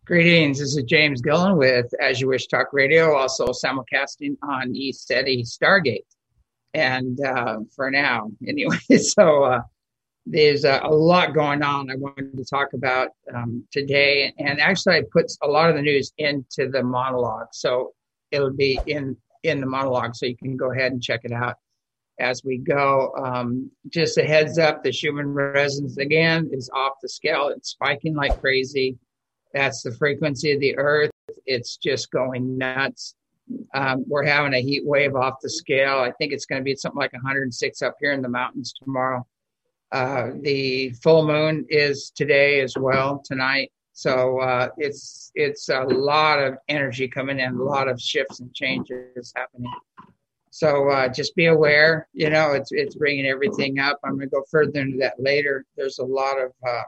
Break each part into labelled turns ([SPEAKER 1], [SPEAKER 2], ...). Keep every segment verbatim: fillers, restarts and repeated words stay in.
[SPEAKER 1] Greetings. This is James Gillen with As You Wish Talk Radio, also simulcasting on ECETI Stargate. And uh, for now, anyway, so uh, there's a, a lot going on I wanted to talk about um, today. And actually, I put a lot of the news into the monologue. So it'll be in, in the monologue, so you can go ahead and check it out as we go. Um, just a heads up, the Schumann resonance, again, is off the scale. It's spiking like crazy. That's the frequency of the earth. It's just going nuts. Um, we're having a heat wave off the scale. I think it's going to be something like one hundred six up here in the mountains tomorrow. Uh, the full moon is today as well, tonight. So uh, it's it's a lot of energy coming in, a lot of shifts and changes happening. So uh, just be aware, you know, it's it's bringing everything up. I'm going to go further into that later. There's a lot of uh,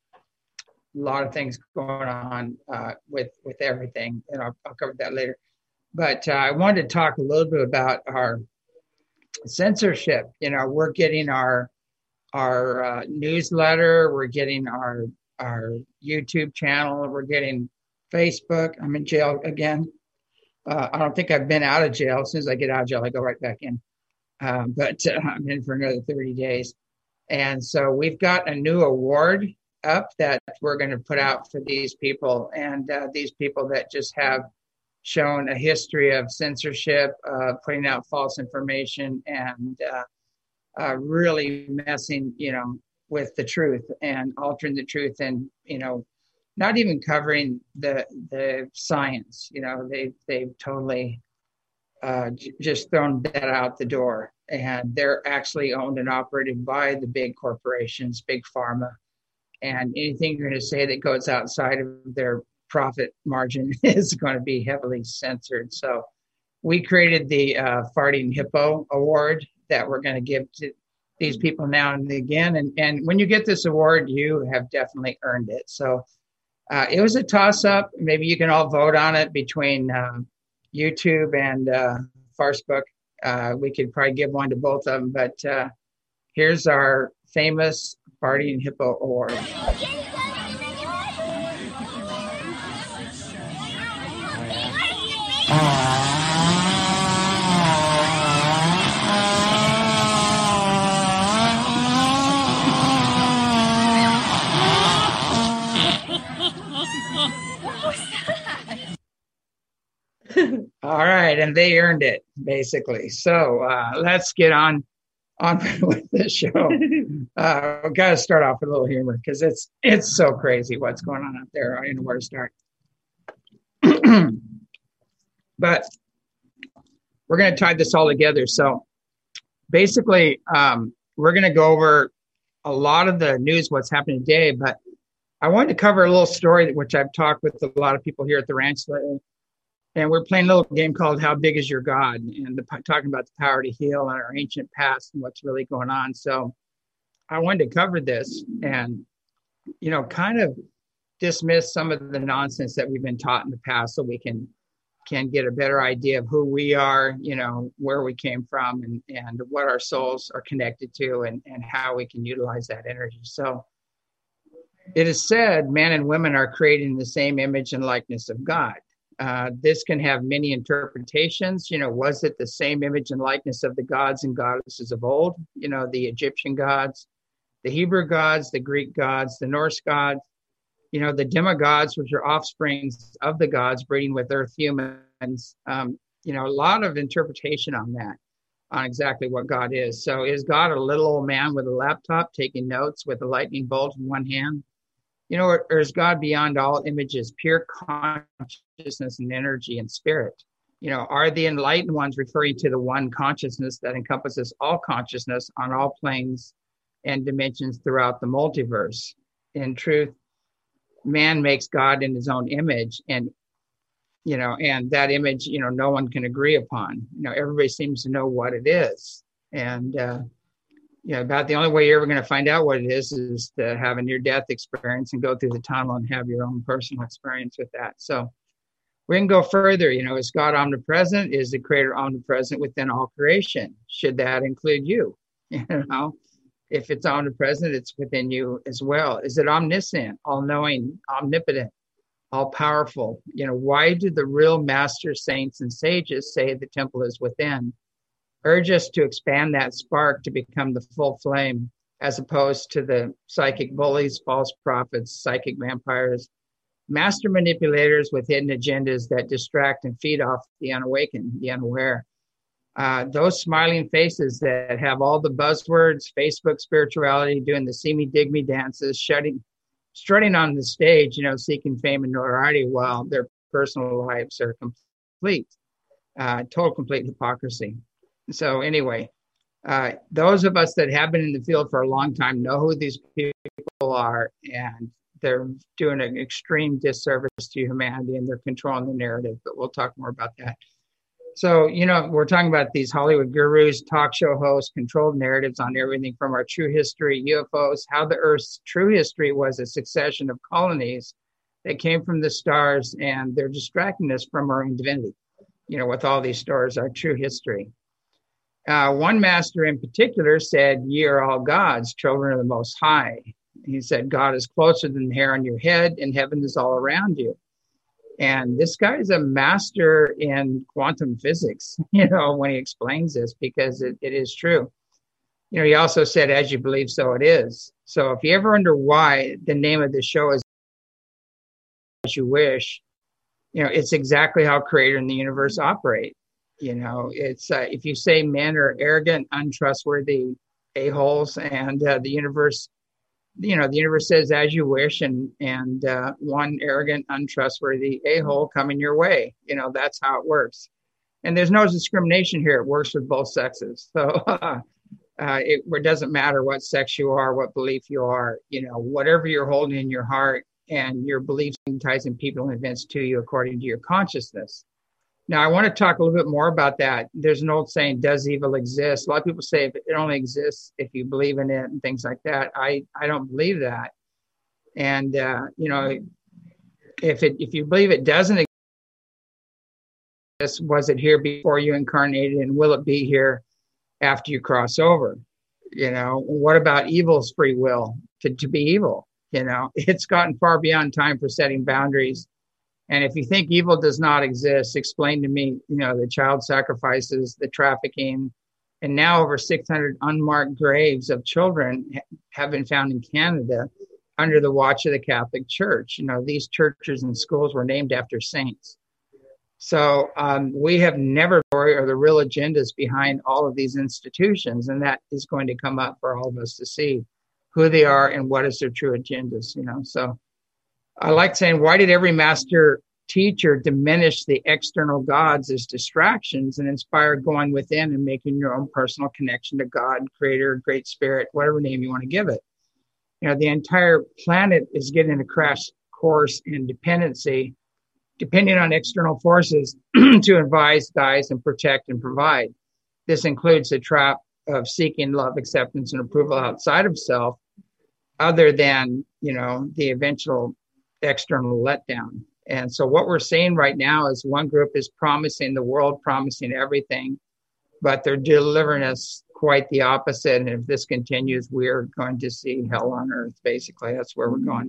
[SPEAKER 1] a lot of things going on uh, with with everything, and I'll, I'll cover that later. But uh, I wanted to talk a little bit about our censorship. You know, we're getting our our uh, newsletter, we're getting our our YouTube channel, we're getting Facebook. I'm in jail again. Uh, I don't think I've been out of jail. As soon as I get out of jail, I go right back in. Um, but uh, I'm in for another thirty days. And so we've got a new award up that we're going to put out for these people. And uh, these people that just have shown a history of censorship, uh, putting out false information, and uh, uh, really messing, you know, with the truth and altering the truth, and, you know, not even covering the the science. You know, they they've totally uh, j- just thrown that out the door, and they're actually owned and operated by the big corporations, big pharma, and anything you're going to say that goes outside of their profit margin is going to be heavily censored. So we created the uh, Farting Hippo Award that we're going to give to these people now and again. And, and when you get this award, you have definitely earned it. So uh, it was a toss-up. Maybe you can all vote on it between um, YouTube and uh, Farcebook. Uh, we could probably give one to both of them. But uh, here's our famous Farting Hippo Award. All right, and they earned it, basically. So uh, let's get on on with the show. Uh, we've got to start off with a little humor, because it's it's so crazy what's going on out there. I don't know where to start. But we're going to tie this all together. So basically, um, we're going to go over a lot of the news, what's happening today. But I wanted to cover a little story, which I've talked with a lot of people here at the ranch lately. And we're playing a little game called How Big Is Your God? And the, talking about the power to heal and our ancient past and what's really going on. So I wanted to cover this and, you know, kind of dismiss some of the nonsense that we've been taught in the past, so we can can get a better idea of who we are, you know, where we came from, and, and what our souls are connected to, and, and how we can utilize that energy. So it is said men and women are created in the same image and likeness of God. Uh, this can have many interpretations. You know, was it the same image and likeness of the gods and goddesses of old? You know, the Egyptian gods, the Hebrew gods, the Greek gods, the Norse gods, you know, the demigods, which are offsprings of the gods breeding with earth humans. Um, you know, a lot of interpretation on that, on exactly what God is. So is God a little old man with a laptop taking notes with a lightning bolt in one hand? You know, or, or is God beyond all images, pure consciousness and energy and spirit? You know, are the enlightened ones referring to the one consciousness that encompasses all consciousness on all planes and dimensions throughout the multiverse? In truth, man makes God in his own image, and, you know, and that image, you know, no one can agree upon. You know, everybody seems to know what it is. And, uh, you know, about the only way you're ever going to find out what it is is to have a near-death experience and go through the tunnel and have your own personal experience with that. So we can go further. You know, is God omnipresent? Is the creator omnipresent within all creation? Should that include you? You know, if it's omnipresent, it's within you as well. Is it omniscient, all-knowing, omnipotent? all powerful. You know, why do the real master saints and sages say the temple is within? Urge us to expand that spark to become the full flame, as opposed to the psychic bullies, false prophets, psychic vampires, master manipulators with hidden agendas that distract and feed off the unawakened, the unaware. Uh, those smiling faces that have all the buzzwords, Facebook spirituality, doing the see me, dig me dances, shutting, strutting on the stage, you know, seeking fame and notoriety while their personal lives are complete, uh, total complete hypocrisy. So anyway, uh, those of us that have been in the field for a long time know who these people are, and they're doing an extreme disservice to humanity, and they're controlling the narrative, but we'll talk more about that. So, you know, we're talking about these Hollywood gurus, talk show hosts, controlled narratives on everything from our true history, U F Os, how the Earth's true history was a succession of colonies that came from the stars, and they're distracting us from our own divinity, you know, with all these stories, our true history. Uh, one master in particular said, "Ye are all gods, children of the Most High." He said, God is closer than the hair on your head, and heaven is all around you. And this guy is a master in quantum physics, you know, when he explains this, because it, it is true. You know, he also said, as you believe, so it is. So if you ever wonder why the name of the show is As You Wish, you know, it's exactly how Creator and the universe operate. You know, it's uh, if you say men are arrogant, untrustworthy a-holes, and uh, the universe, you know, the universe says, as you wish, and and uh, one arrogant, untrustworthy a-hole coming your way. You know, that's how it works. And there's no discrimination here. It works with both sexes. So uh, uh, it, it doesn't matter what sex you are, what belief you are, you know, whatever you're holding in your heart, and your beliefs ties in people and events to you according to your consciousness. Now, I want to talk a little bit more about that. There's an old saying, does evil exist? A lot of people say it only exists if you believe in it and things like that. I, I don't believe that. And, uh, you know, if it if you believe it doesn't exist, was it here before you incarnated, and will it be here after you cross over? You know, what about evil's free will to, to be evil? You know, it's gotten far beyond time for setting boundaries. And if you think evil does not exist, explain to me, you know, the child sacrifices, the trafficking, and now over six hundred unmarked graves of children have been found in Canada under the watch of the Catholic Church. You know, these churches and schools were named after saints. So um, we have never or the real agendas behind all of these institutions, and that is going to come up for all of us to see who they are and what is their true agendas, you know, so. I like saying, why did every master teacher diminish the external gods as distractions and inspire going within and making your own personal connection to God, Creator, Great Spirit, whatever name you want to give it? You know, the entire planet is getting a crash course in dependency, depending on external forces to advise, guide, and protect and provide. This includes the trap of seeking love, acceptance, and approval outside of self, other than, you know, the eventual external letdown. And so what we're seeing right now is one group is promising the world, promising everything, but they're delivering us quite the opposite. And if this continues, we're going to see hell on earth. Basically, that's where we're going.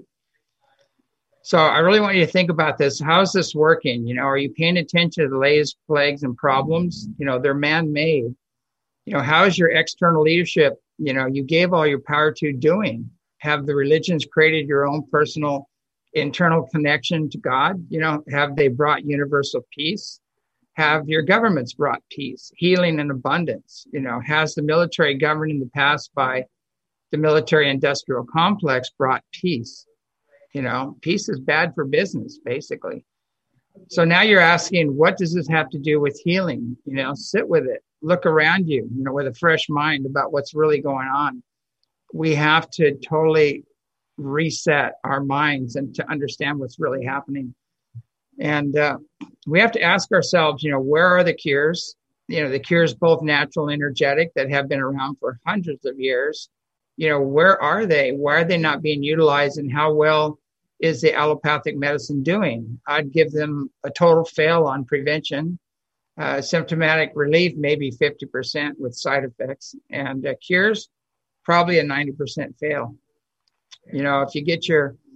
[SPEAKER 1] So I really want you to think about this. How's this working? You know, are you paying attention to the latest plagues and problems? You know, they're man-made. You know, how's your external leadership, you know, you gave all your power to doing? Have the religions created your own personal internal connection to God? You know, have they brought universal peace? Have your governments brought peace, healing, and abundance? You know, has the military governed in the past by the military industrial complex brought peace? You know, peace is bad for business, basically. So now you're asking, what does this have to do with healing? You know, sit with it, look around you, you know, with a fresh mind about what's really going on. We have to totally reset our minds and to understand what's really happening. And uh, we have to ask ourselves, you know, where are the cures? You know, the cures, both natural and energetic, that have been around for hundreds of years. You know, where are they? Why are they not being utilized? And how well is the allopathic medicine doing? I'd give them a total fail on prevention. Uh, symptomatic relief, maybe fifty percent with side effects. And uh, cures, probably a ninety percent fail. You know, if you get your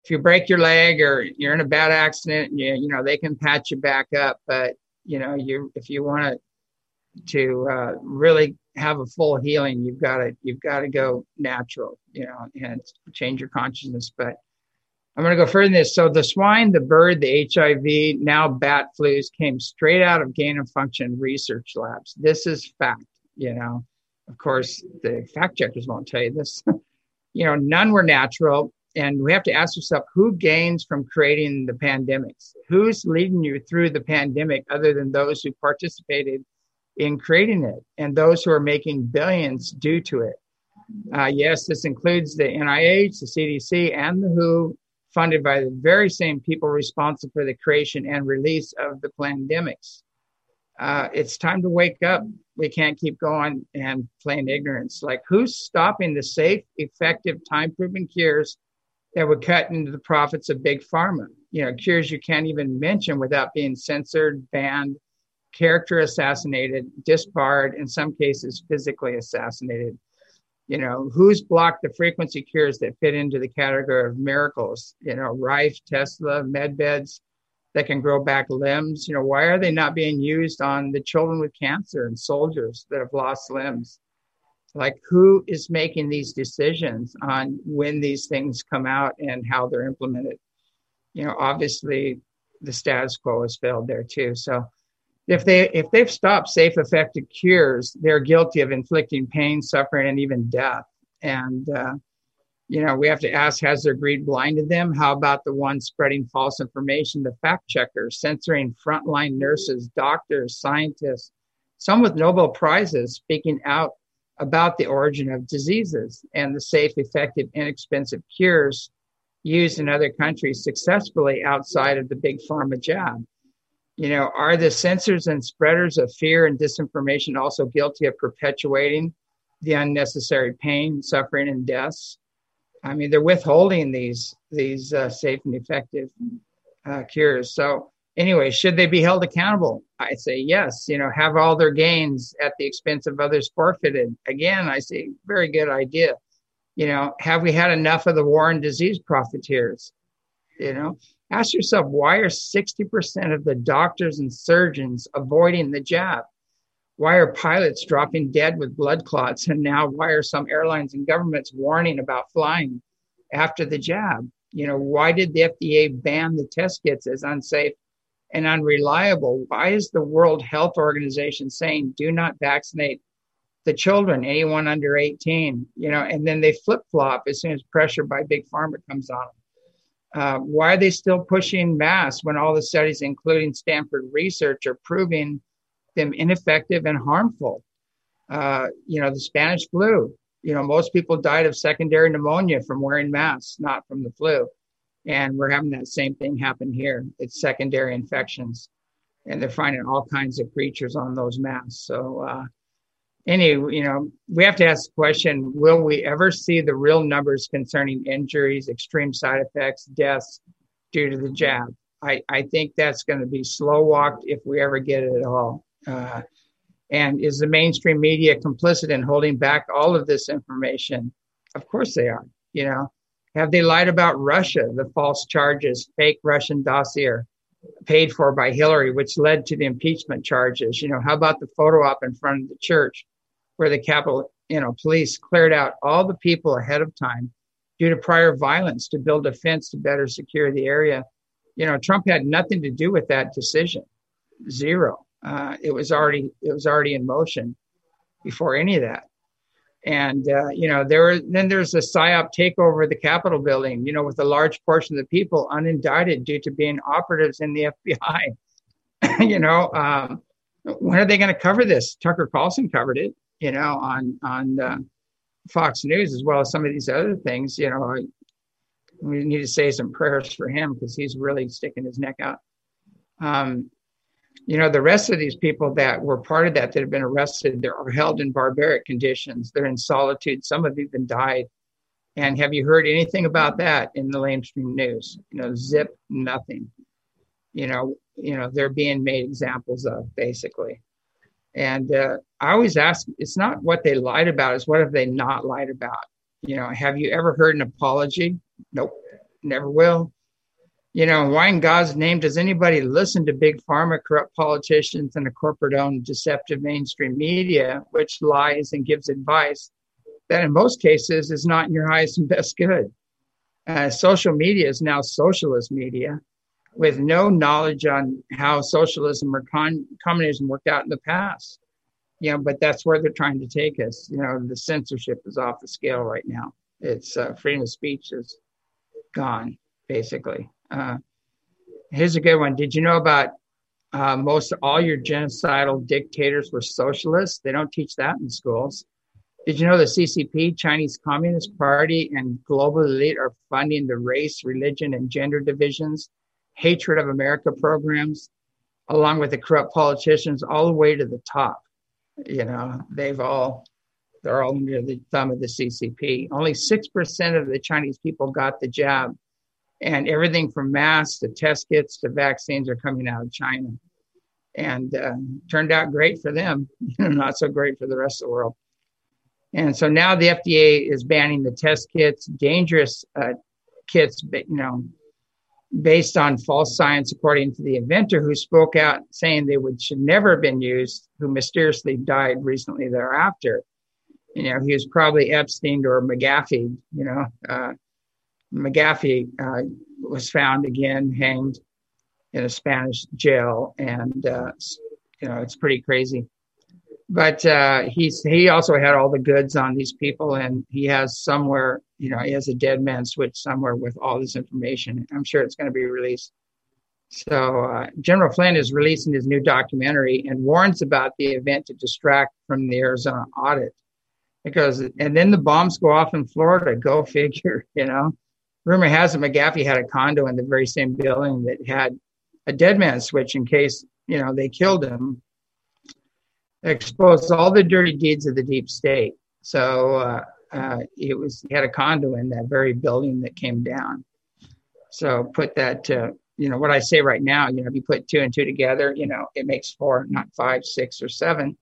[SPEAKER 1] if you break your leg or you're in a bad accident, you, you know, they can patch you back up. But, you know, you if you want to to uh, really have a full healing, you've got to you've got to go natural, you know, and change your consciousness. But I'm going to go further than this. So the swine, the bird, the H I V, now bat flus came straight out of gain of function research labs. This is fact, you know. Of course, the fact checkers won't tell you this. You know, none were natural. And we have to ask ourselves, who gains from creating the pandemics? Who's leading you through the pandemic other than those who participated in creating it and those who are making billions due to it? Uh, yes, this includes the N I H, the C D C, and the W H O, funded by the very same people responsible for the creation and release of the pandemics. Uh, it's time to wake up. We can't keep going and playing ignorance. Like, who's stopping the safe, effective, time-proven cures that would cut into the profits of big pharma? You know, cures you can't even mention without being censored, banned, character assassinated, disbarred, in some cases physically assassinated. You know, who's blocked the frequency cures that fit into the category of miracles? You know, Rife, Tesla, med beds that can grow back limbs. You know, why are they not being used on the children with cancer and soldiers that have lost limbs? Like, who is making these decisions on when these things come out and how they're implemented? You know, obviously the status quo has failed there too. So if they if they've stopped safe, effective cures, they're guilty of inflicting pain, suffering, and even death. And uh, you know, we have to ask: has their greed blinded them? How about the ones spreading false information, the fact checkers, censoring frontline nurses, doctors, scientists, some with Nobel Prizes, speaking out about the origin of diseases and the safe, effective, inexpensive cures used in other countries successfully outside of the big pharma jab? You know, are the censors and spreaders of fear and disinformation also guilty of perpetuating the unnecessary pain, suffering, and deaths? I mean, they're withholding these these uh, safe and effective uh, cures. So anyway, should they be held accountable? I say yes. You know, have all their gains at the expense of others forfeited. Again, I say very good idea. You know, have we had enough of the war and disease profiteers? You know, ask yourself, why are sixty percent of the doctors and surgeons avoiding the jab? Why are pilots dropping dead with blood clots? And now why are some airlines and governments warning about flying after the jab? You know, why did the F D A ban the test kits as unsafe and unreliable? Why is the World Health Organization saying do not vaccinate the children, anyone under eighteen? You know, and then they flip-flop as soon as pressure by big pharma comes on them. Uh, why are they still pushing masks when all the studies, including Stanford research, are proving them ineffective and harmful? Uh, you know, the Spanish flu, you know, most people died of secondary pneumonia from wearing masks, not from the flu. And we're having that same thing happen here. It's secondary infections. And they're finding all kinds of creatures on those masks. So, uh, Anyway, you know, we have to ask the question, will we ever see the real numbers concerning injuries, extreme side effects, deaths due to the jab? I, I think that's going to be slow walked if we ever get it at all. Uh, and is the mainstream media complicit in holding back all of this information? Of course they are. You know, have they lied about Russia, the false charges, fake Russian dossier paid for by Hillary, which led to the impeachment charges? You know, how about the photo op in front of the church where the Capitol, you know, police cleared out all the people ahead of time due to prior violence to build a fence to better secure the area? You know, Trump had nothing to do with that decision. Zero. Uh, it was already it was already in motion before any of that. And, uh, you know, there were, then there's a PSYOP takeover of the Capitol building, you know, with a large portion of the people unindicted due to being operatives in the F B I. you know, um, when are they going to cover this? Tucker Carlson covered it, you know, on, on uh, Fox News, as well as some of these other things. You know, we need to say some prayers for him because he's really sticking his neck out. Um, You know, the rest of these people that were part of that, that have been arrested, they're held in barbaric conditions. They're in solitude. Some have even died. And have you heard anything about that in the mainstream news? You know, zip, nothing. You know, you know, they're being made examples of, basically. And uh, I always ask, it's not what they lied about, it's what have they not lied about? You know, have you ever heard an apology? Nope. never will. You know, why in God's name does anybody listen to big pharma, corrupt politicians, and a corporate-owned deceptive mainstream media, which lies and gives advice that in most cases is not in your highest and best good? Uh, social media is now socialist media with no knowledge on how socialism or con- communism worked out in the past. You know, but that's where they're trying to take us. You know, the censorship is off the scale right now. It's uh, freedom of speech is gone, basically. Uh, here's a good one. Did you know about uh, most all your genocidal dictators were socialists? They don't teach that in schools. Did you know the C C P, Chinese Communist Party, and global elite are funding the race, religion, and gender divisions, hatred of America programs, along with the corrupt politicians, all the way to the top? You know, they've all, they're all under the thumb of the C C P. Only six percent of the Chinese people got the jab, and everything from masks to test kits to vaccines are coming out of China. And uh, turned out great for them, not so great for the rest of the world. And so now the F D A is banning the test kits, dangerous uh, kits, you know, based on false science, according to the inventor who spoke out saying they would should never have been used, who mysteriously died recently thereafter. You know, he was probably Epstein or McAfee. You know, uh, McAfee uh, was found again hanged in a Spanish jail, and uh, you know, it's pretty crazy. But uh, he's he also had all the goods on these people, and he has somewhere, you know, he has a dead man switch somewhere with all this information. I'm sure it's going to be released. So uh, General Flynn is releasing his new documentary and warns about the event to distract from the Arizona audit. Because, and then the bombs go off in Florida, go figure, you know. Rumor has it McAfee had a condo in the very same building that had a dead man switch in case, you know, they killed him. Exposed all the dirty deeds of the deep state. So uh, uh, it was he had a condo in that very building that came down. So put that, uh, you know, what I say right now, you know, if you put two and two together, you know, it makes four, not five, six, or seven,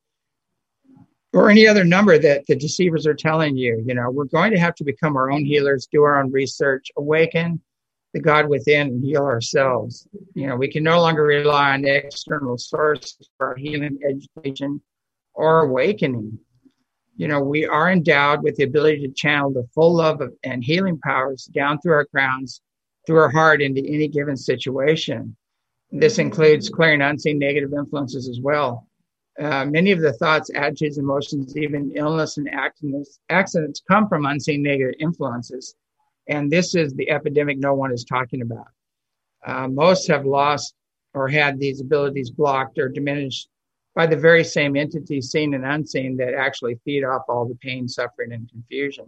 [SPEAKER 1] or any other number that the deceivers are telling you. You know, we're going to have to become our own healers, do our own research, awaken the God within, and heal ourselves. You know, we can no longer rely on external sources for our healing, education, or awakening. You know, we are endowed with the ability to channel the full love of, and healing powers down through our crowns, through our heart into any given situation. This includes clearing unseen negative influences as well. Uh, many of the thoughts, attitudes, emotions, even illness and accidents, accidents come from unseen negative influences. And this is the epidemic no one is talking about. Uh, most have lost or had these abilities blocked or diminished by the very same entities, seen and unseen, that actually feed off all the pain, suffering, and confusion.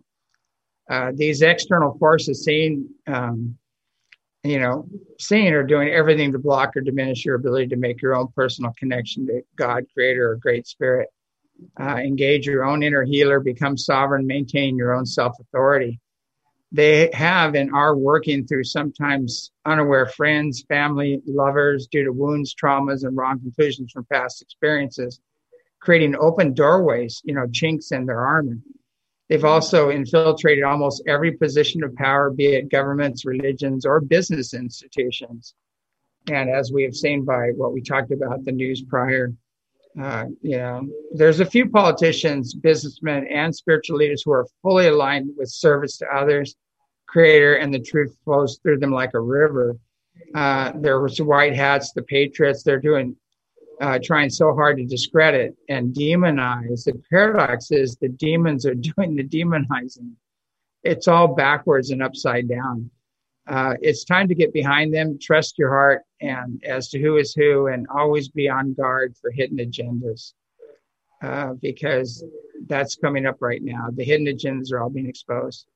[SPEAKER 1] Uh, these external forces, seen, um, you know, seeing or doing everything to block or diminish your ability to make your own personal connection to God, Creator, or Great Spirit. Uh, engage your own inner healer, become sovereign, maintain your own self-authority. They have and are working through sometimes unaware friends, family, lovers, due to wounds, traumas, and wrong conclusions from past experiences, creating open doorways, you know, chinks in their armor. They've also infiltrated almost every position of power, be it governments, religions, or business institutions. And as we have seen by what we talked about, the news prior, uh, you know, there's a few politicians, businessmen, and spiritual leaders who are fully aligned with service to others, Creator, and the truth flows through them like a river. Uh, there was the white hats, the patriots. They're doing, uh, trying so hard to discredit and demonize. The paradox is the demons are doing the demonizing. It's all backwards and upside down. Uh, it's time to get behind them, trust your heart, and as to who is who, and always be on guard for hidden agendas, uh, because that's coming up right now. The hidden agendas are all being exposed.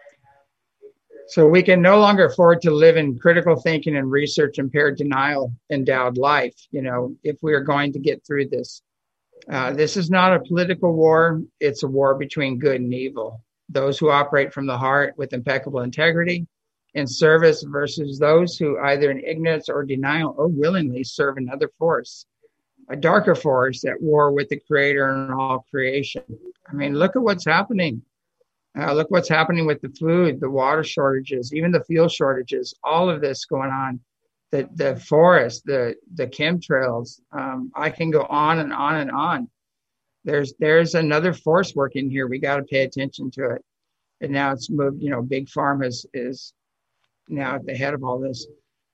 [SPEAKER 1] So we can no longer afford to live in critical thinking and research impaired denial endowed life, you know, if we are going to get through this. Uh, this is not a political war. It's a war between good and evil. Those who operate from the heart with impeccable integrity and service versus those who either in ignorance or denial or willingly serve another force, a darker force at war with the Creator and all creation. I mean, look at what's happening. Uh, look what's happening with the food, the water shortages, even the fuel shortages, all of this going on. The the forest, the the chemtrails. Um, I can go on and on and on. There's there's another force working here. We got to pay attention to it. And now it's moved. You know, big pharma is is now at the head of all this.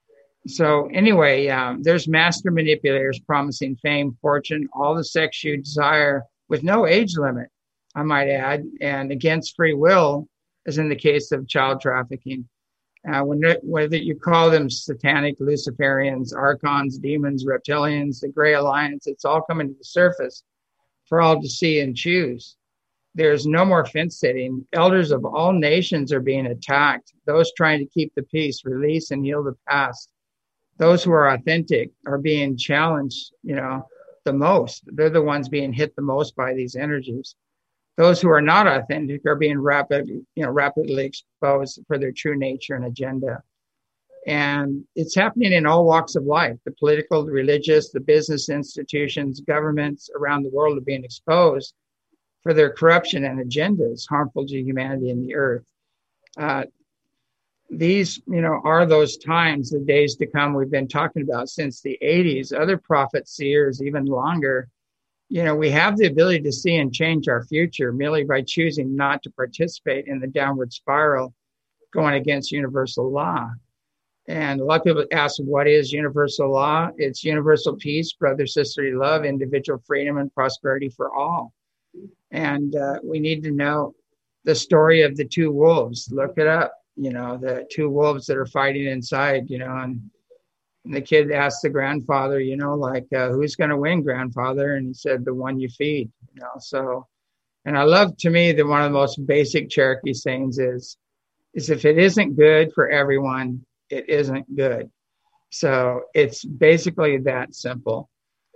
[SPEAKER 1] So anyway, um, there's master manipulators promising fame, fortune, all the sex you desire with no age limit, I might add, and against free will, as in the case of child trafficking. Uh, when, whether you call them satanic, Luciferians, archons, demons, reptilians, the Gray Alliance, it's all coming to the surface for all to see and choose. There's no more fence sitting. Elders of all nations are being attacked. Those trying to keep the peace, release, and heal the past. Those who are authentic are being challenged, you know, the most. They're the ones being hit the most by these energies. Those who are not authentic are being rapid, you know, rapidly exposed for their true nature and agenda. And it's happening in all walks of life. The political, the religious, the business institutions, governments around the world are being exposed for their corruption and agendas harmful to humanity and the earth. Uh, These, you know, are those times, the days to come we've been talking about since the eighties. Other prophets, seers, even longer. You know, we have the ability to see and change our future merely by choosing not to participate in the downward spiral going against universal law. And a lot of people ask, what is universal law? It's universal peace, brother, sisterly love, individual freedom, and prosperity for all. And uh, we need to know the story of the two wolves. Look it up. You know, the two wolves that are fighting inside, you know, and, and the kid asked the grandfather, you know, like, uh, who's going to win, grandfather? And he said, the one you feed, you know. So, and I love, to me, that one of the most basic Cherokee sayings is, is if it isn't good for everyone, it isn't good. So it's basically that simple.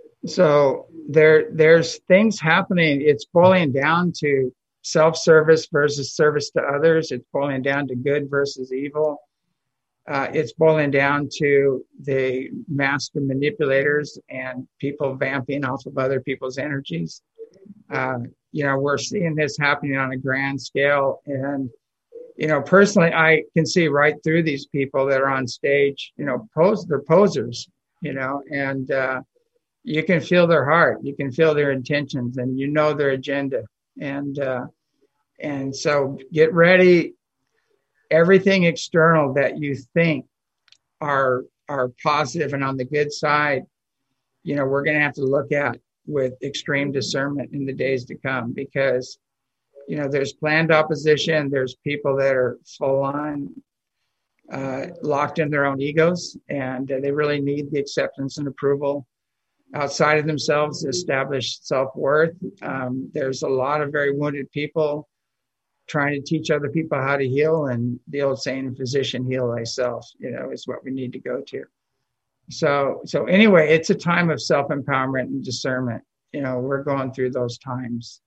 [SPEAKER 1] So there, there's things happening. It's boiling down to self-service versus service to others. It's boiling down to good versus evil. Uh, it's boiling down to the master manipulators and people vamping off of other people's energies. Uh, you know, we're seeing this happening on a grand scale. And, you know, personally, I can see right through these people that are on stage, you know, pose, they're posers, you know, and uh, you can feel their heart. You can feel their intentions, and you know their agenda. And uh, and so get ready. Everything external that you think are are positive and on the good side, you know, we're going to have to look at with extreme discernment in the days to come, because, you know, there's planned opposition. There's people that are full on uh, locked in their own egos, and uh, they really need the acceptance and approval outside of themselves to establish self-worth. Um, there's a lot of very wounded people trying to teach other people how to heal, and the old saying, physician, heal thyself, you know, is what we need to go to. So, so anyway, it's a time of self-empowerment and discernment. You know, we're going through those times.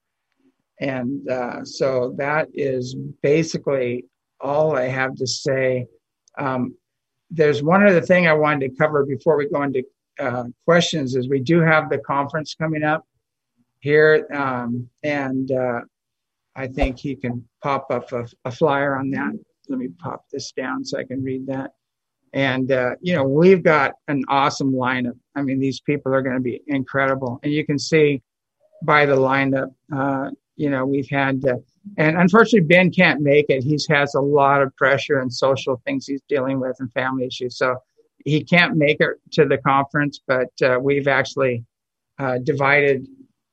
[SPEAKER 1] And uh, so that is basically all I have to say. Um, there's one other thing I wanted to cover before we go into uh, questions, is we do have the conference coming up here. Um, and uh, I think he can pop up a, a flyer on that. Let me pop this down so I can read that. And, uh, you know, we've got an awesome lineup. I mean, these people are going to be incredible. And you can see by the lineup, uh, you know, we've had, uh, and unfortunately, Ben can't make it. He has a lot of pressure and social things he's dealing with and family issues. So he can't make it to the conference, but uh, we've actually uh, divided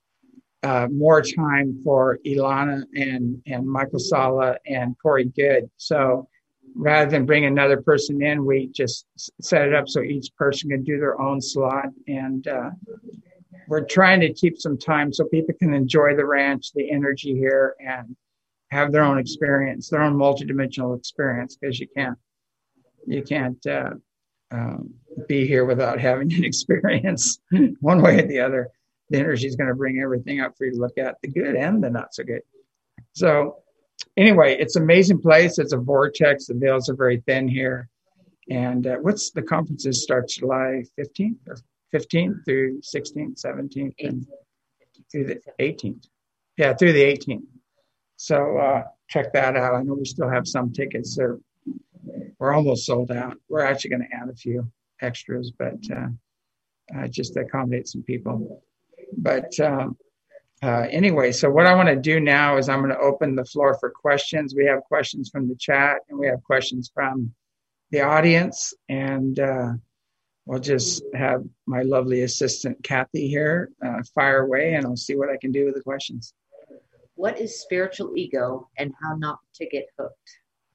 [SPEAKER 1] uh, more time for Ilana and, and Michael Sala and Corey Good. So rather than bring another person in, we just set it up so each person can do their own slot. And uh, we're trying to keep some time so people can enjoy the ranch, the energy here, and have their own experience, their own multidimensional experience, because you can't, you can't uh, um, be here without having an experience one way or the other. The energy is going to bring everything up for you to look at, the good and the not so good. So anyway, it's an amazing place. It's a vortex. The veils are very thin here. And uh, what's the conferences start July fifteenth or fifteenth through sixteenth, seventeenth, and through the eighteenth. Yeah, through the eighteenth. So uh, check that out. I know we still have some tickets. They're, we're almost sold out. We're actually going to add a few extras, but uh, uh, just to accommodate some people. But um, uh, anyway, so what I want to do now is I'm going to open the floor for questions. We have questions from the chat and we have questions from the audience. And uh, we'll just have my lovely assistant, Kathy, here uh, fire away, and I'll see what I can do with the questions.
[SPEAKER 2] What is spiritual ego and how not to get hooked?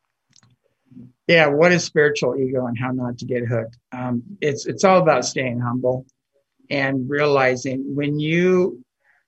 [SPEAKER 1] Yeah, what is spiritual ego and how not to get hooked? Um, it's it's all about staying humble and realizing when you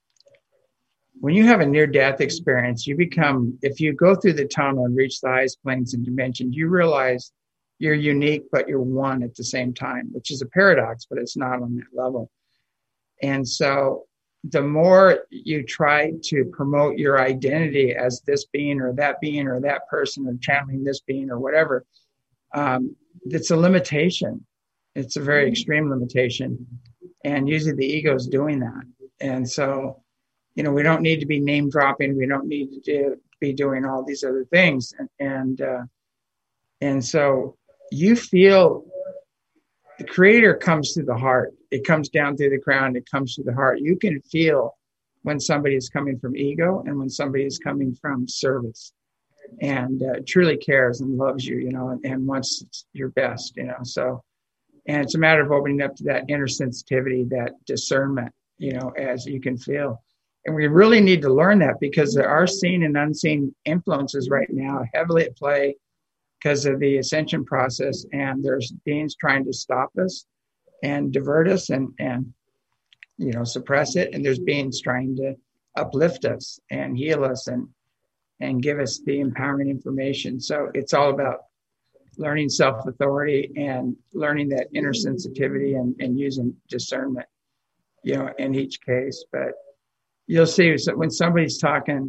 [SPEAKER 1] when you have a near-death experience, you become, if you go through the tunnel and reach the highest planes and dimensions, you realize you're unique, but you're one at the same time, which is a paradox, but it's not on that level. And so the more you try to promote your identity as this being or that being or that person or channeling this being or whatever, um, it's a limitation. It's a very extreme limitation. And usually the ego is doing that. And so, you know, we don't need to be name dropping. We don't need to do, be doing all these other things. And, and, uh, and so you feel the creator comes through the heart. It comes down through the crown. It comes through the heart. You can feel when somebody is coming from ego and when somebody is coming from service and uh, truly cares and loves you, you know, and, and wants your best, you know. So, and it's a matter of opening up to that inner sensitivity, that discernment, you know, as you can feel. And we really need to learn that because there are seen and unseen influences right now heavily at play because of the ascension process, and there's beings trying to stop us and divert us and, and, you know, suppress it. And there's beings trying to uplift us and heal us and, and give us the empowering information. So it's all about learning self-authority and learning that inner sensitivity and, and using discernment, you know, in each case. But you'll see so when somebody's talking,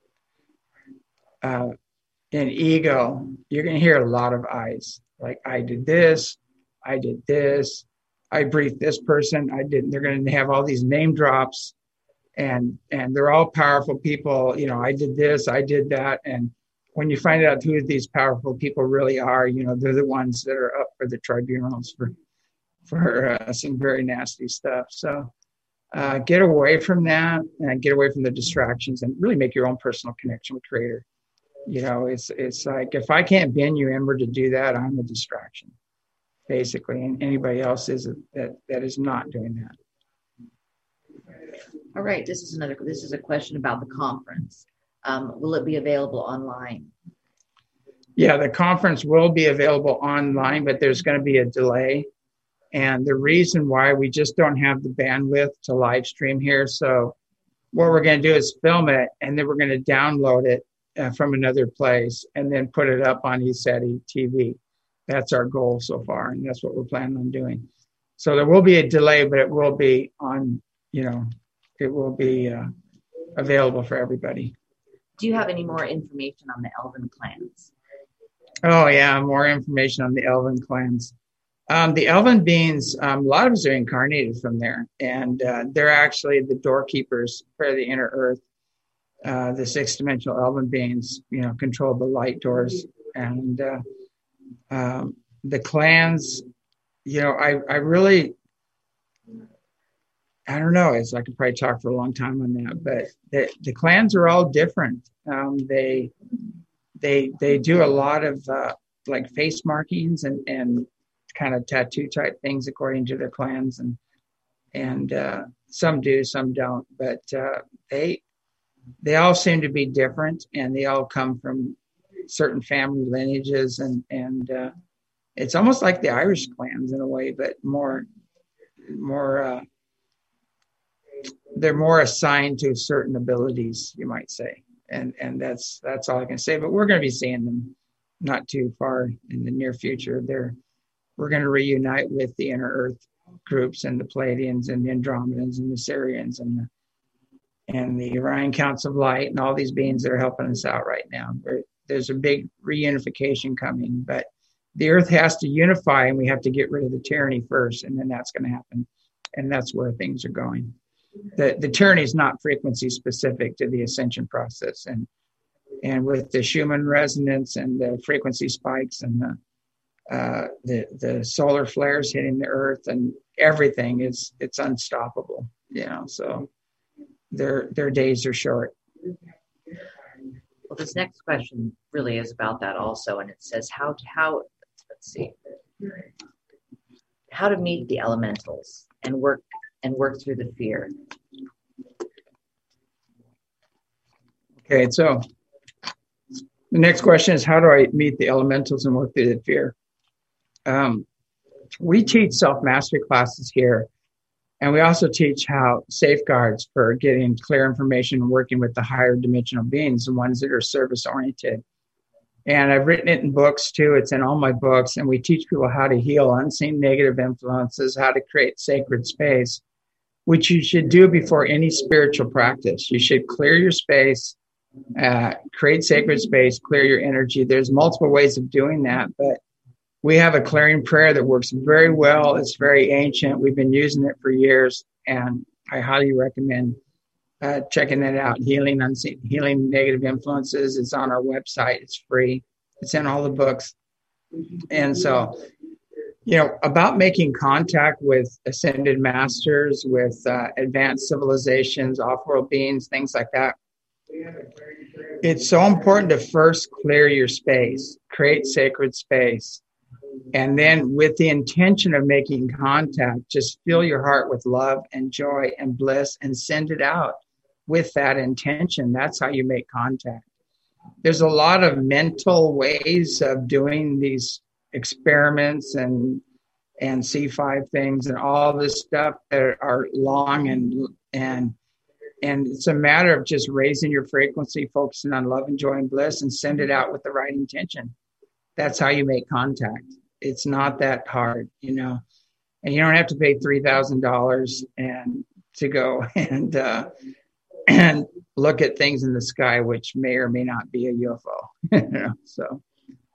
[SPEAKER 1] uh, in ego, you're going to hear a lot of I's. Like, I did this, I did this, I briefed this person, I didn't. They're going to have all these name drops, and and they're all powerful people. You know, I did this, I did that. And when you find out who these powerful people really are, you know, they're the ones that are up for the tribunals for, for uh, some very nasty stuff. So uh, get away from that and get away from the distractions and really make your own personal connection with Creator. You know, it's it's like, if I can't bend you inward to do that, I'm a distraction, basically. And anybody else is a, that that is not doing that.
[SPEAKER 2] All right. This is another, this is a question about the conference. Um, will it be available online?
[SPEAKER 1] Yeah, the conference will be available online, but there's going to be a delay. And the reason why, we just don't have the bandwidth to live stream here. So what we're going to do is film it, and then we're going to download it Uh, from another place and then put it up on ECETI T V. That's our goal so far, and that's what we're planning on doing. So there will be a delay, but it will be on, you know, it will be uh, available for everybody.
[SPEAKER 2] Do you have any more information on the Elven clans?
[SPEAKER 1] Oh, yeah, more information on the Elven clans. Um, the Elven beings, um, a lot of us are incarnated from there, and uh, they're actually the doorkeepers for the inner earth. Uh, the six-dimensional Elven beings, you know, control the light doors. And uh, um, the clans, you know, I, I really, I don't know, it's, I could probably talk for a long time on that, but the, the clans are all different. Um, they, they, they do a lot of uh, like face markings and, and kind of tattoo type things according to their clans. And, and uh, some do, some don't, but uh, they, They all seem to be different, and they all come from certain family lineages, and and uh, it's almost like the Irish clans in a way, but more, more. Uh, they're more assigned to certain abilities, you might say, and and that's that's all I can say. But we're going to be seeing them not too far in the near future. They're we're going to reunite with the Inner Earth groups and the Pleiadians and the Andromedans and the Sirians and the and the Orion Counts of Light and all these beings that are helping us out right now. There's a big reunification coming, but the earth has to unify, and we have to get rid of the tyranny first, and then that's going to happen. And that's where things are going. The, the tyranny is not frequency specific to the ascension process. And And with the Schumann resonance and the frequency spikes and the uh, the the solar flares hitting the Earth and everything, is it's unstoppable. You know, so their their days are short.
[SPEAKER 2] Well, this next question really is about that also, and it says how to, how let's see how to meet the elementals and work and work through the fear.
[SPEAKER 1] Okay, so the next question is, how do I meet the elementals and work through the fear? Um, we teach self-mastery classes here, and we also teach how safeguards for getting clear information and working with the higher dimensional beings, the ones that are service-oriented. And I've written it in books too. It's in all my books, and we teach people how to heal unseen negative influences, how to create sacred space, which you should do before any spiritual practice. You should clear your space, uh, create sacred space, clear your energy. There's multiple ways of doing that, but we have a clearing prayer that works very well. It's very ancient. We've been using it for years, and I highly recommend uh, checking it out. Healing unseen, healing negative influences. It's on our website. It's free. It's in all the books. And so, you know, about making contact with ascended masters, with uh, advanced civilizations, off-world beings, things like that. It's so important to first clear your space, create sacred space. And then with the intention of making contact, just fill your heart with love and joy and bliss and send it out with that intention. That's how you make contact. There's a lot of mental ways of doing these experiments and and C five things and all this stuff that are long and and and it's a matter of just raising your frequency, focusing on love and joy and bliss, and send it out with the right intention. That's how you make contact. It's not that hard, you know, and you don't have to pay three thousand dollars and to go and uh, and look at things in the sky, which may or may not be a U F O. You know, so,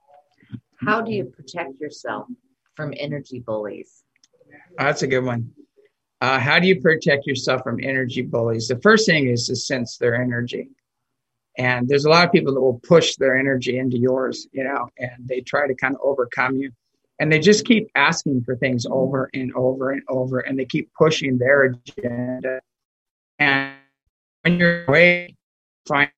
[SPEAKER 2] how do you protect yourself from energy bullies?
[SPEAKER 1] That's a good one. Uh, how do you protect yourself from energy bullies? The first thing is to sense their energy. And there's a lot of people that will push their energy into yours, you know, and they try to kind of overcome you. And they just keep asking for things over and over and over, and they keep pushing their agenda. And when you're away, find,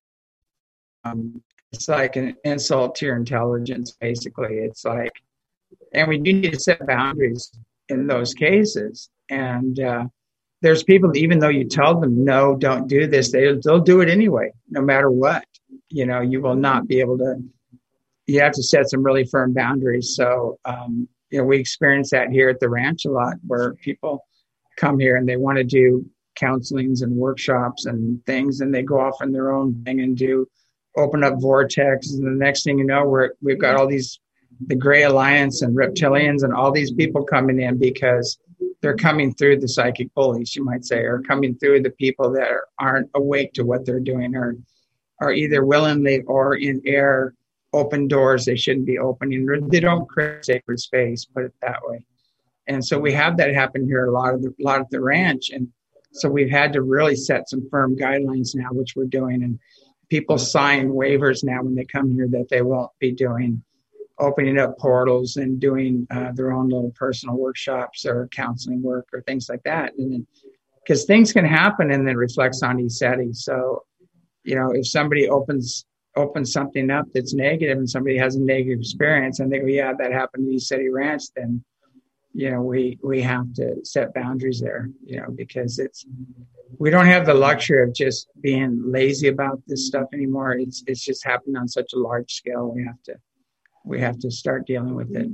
[SPEAKER 1] um, it's like an insult to your intelligence, basically. It's like, and we do need to set boundaries in those cases. And uh, there's people that even though you tell them, no, don't do this, they, they'll do it anyway, no matter what. You know, you will not be able to, you have to set some really firm boundaries. So, um, you know, we experience that here at the ranch a lot, where people come here and they want to do counselings and workshops and things, and they go off on their own thing and do open up vortex. And the next thing you know, we're, we've got all these, the Gray Alliance and reptilians and all these people coming in because they're coming through the psychic bullies, you might say, or coming through the people that are, aren't awake to what they're doing, or are either willingly or in air open doors they shouldn't be opening, or they don't create sacred space, put it that way. And so we have that happen here a lot of the, a lot of the ranch. And so we've had to really set some firm guidelines now, which we're doing. And people sign waivers now when they come here that they won't be doing opening up portals and doing uh, their own little personal workshops or counseling work or things like that. And because things can happen and then reflects on ECETI. So, you know, if somebody opens opens something up that's negative and somebody has a negative experience and they go, yeah, that happened to ECETI Ranch, then, you know, we, we have to set boundaries there, you know, because it's, we don't have the luxury of just being lazy about this stuff anymore. It's, it's just happened on such a large scale. We have to, we have to start dealing with it.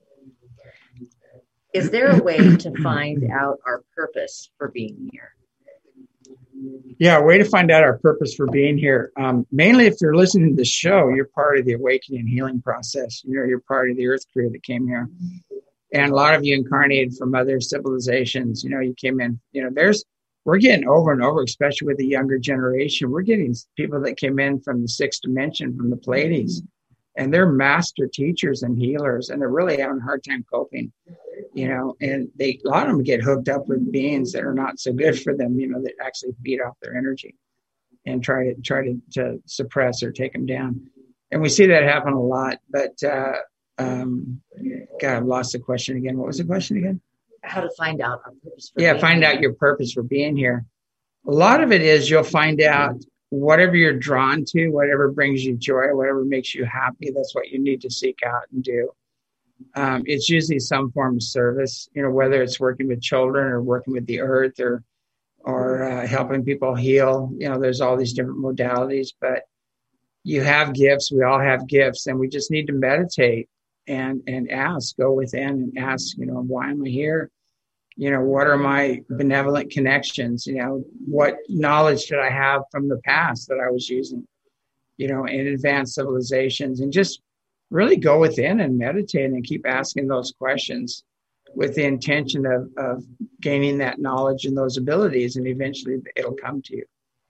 [SPEAKER 2] Is there a way to find out our purpose for being here?
[SPEAKER 1] Yeah, a way to find out our purpose for being here. Um, mainly if you're listening to the show, you're part of the awakening and healing process. You know, you're part of the earth crew that came here. And a lot of you incarnated from other civilizations. You know, you came in, you know, there's, we're getting over and over, especially with the younger generation. We're getting people that came in from the sixth dimension, from the Pleiades. And they're master teachers and healers, and they're really having a hard time coping, you know, and they, a lot of them get hooked up with beings that are not so good for them, you know, that actually feed off their energy. and try to try to, to suppress or take them down. And we see that happen a lot. But uh, um, God, I've lost the question again. What was the question again?
[SPEAKER 2] How to find out our purpose for
[SPEAKER 1] yeah,
[SPEAKER 2] being
[SPEAKER 1] find
[SPEAKER 2] here.
[SPEAKER 1] out your purpose for being here. A lot of it is you'll find out whatever you're drawn to, whatever brings you joy, whatever makes you happy. That's what you need to seek out and do. Um, it's usually some form of service, you know, whether it's working with children or working with the earth or or uh, helping people heal. You know, there's all these different modalities, but you have gifts. We all have gifts, and we just need to meditate and and ask, go within and ask, you know, why am I here? You know, what are my benevolent connections? You know, what knowledge did I have from the past that I was using, you know, in advanced civilizations? And just really go within and meditate and keep asking those questions with the intention of, of gaining that knowledge and those abilities, and eventually it'll come to you.